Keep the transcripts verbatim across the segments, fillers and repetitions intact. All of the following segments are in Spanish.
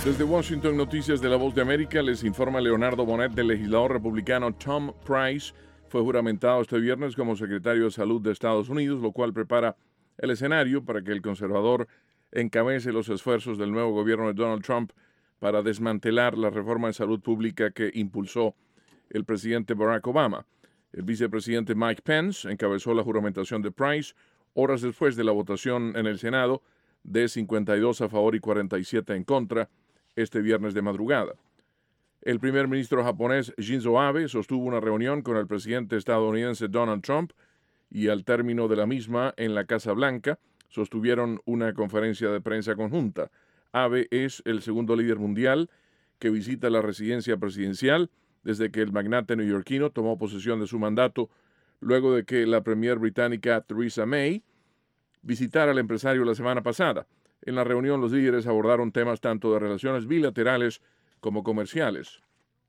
Desde Washington, Noticias de la Voz de América, les informa Leonardo Bonet. Del legislador republicano Tom Price fue juramentado este viernes como secretario de Salud de Estados Unidos, lo cual prepara el escenario para que el conservador encabece los esfuerzos del nuevo gobierno de Donald Trump para desmantelar la reforma de salud pública que impulsó el presidente Barack Obama. El vicepresidente Mike Pence encabezó la juramentación de Price horas después de la votación en el Senado de cincuenta y dos a favor y cuarenta y siete en contra este viernes de madrugada. El primer ministro japonés Shinzo Abe sostuvo una reunión con el presidente estadounidense Donald Trump y al término de la misma en la Casa Blanca sostuvieron una conferencia de prensa conjunta. Abe es el segundo líder mundial que visita la residencia presidencial desde que el magnate neoyorquino tomó posesión de su mandato luego de que la premier británica Theresa May visitara al empresario la semana pasada. En la reunión, los líderes abordaron temas tanto de relaciones bilaterales como comerciales.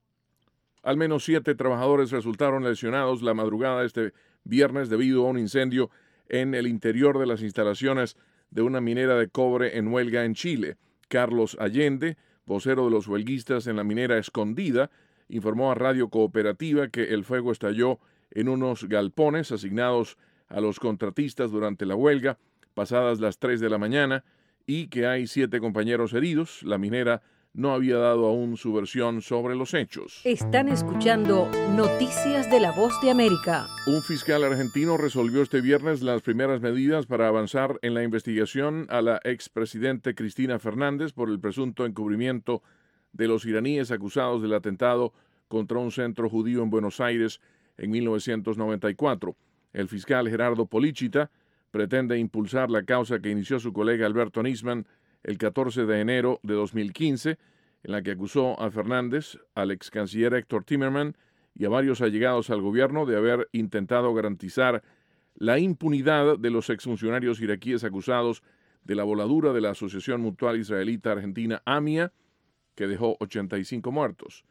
Al menos siete trabajadores resultaron lesionados la madrugada de este viernes debido a un incendio en el interior de las instalaciones de una minera de cobre en huelga en Chile. Carlos Allende, vocero de los huelguistas en la minera Escondida, informó a Radio Cooperativa que el fuego estalló en unos galpones asignados a los contratistas durante la huelga, pasadas las tres de la mañana, y que hay siete compañeros heridos. La minera no había dado aún su versión sobre los hechos. Están escuchando Noticias de la Voz de América. Un fiscal argentino resolvió este viernes las primeras medidas para avanzar en la investigación a la expresidente Cristina Fernández por el presunto encubrimiento de los iraníes acusados del atentado contra un centro judío en Buenos Aires en mil novecientos noventa y cuatro. El fiscal Gerardo Policita pretende impulsar la causa que inició su colega Alberto Nisman el catorce de enero de dos mil quince, en la que acusó a Fernández, al ex canciller Héctor Timerman y a varios allegados al gobierno de haber intentado garantizar la impunidad de los exfuncionarios iraquíes acusados de la voladura de la Asociación Mutual Israelita Argentina AMIA, que dejó ochenta y cinco muertos.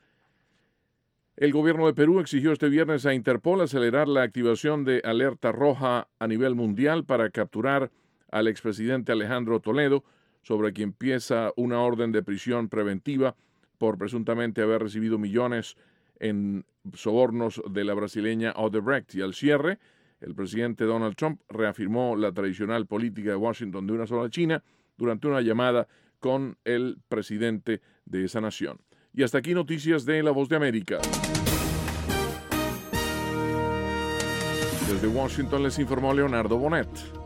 El gobierno de Perú exigió este viernes a Interpol acelerar la activación de alerta roja a nivel mundial para capturar al expresidente Alejandro Toledo, sobre quien pesa una orden de prisión preventiva por presuntamente haber recibido millones en sobornos de la brasileña Odebrecht. Y al cierre, el presidente Donald Trump reafirmó la tradicional política de Washington de una sola China durante una llamada con el presidente de esa nación. Y hasta aquí Noticias de la Voz de América. Desde Washington les informó Leonardo Bonet.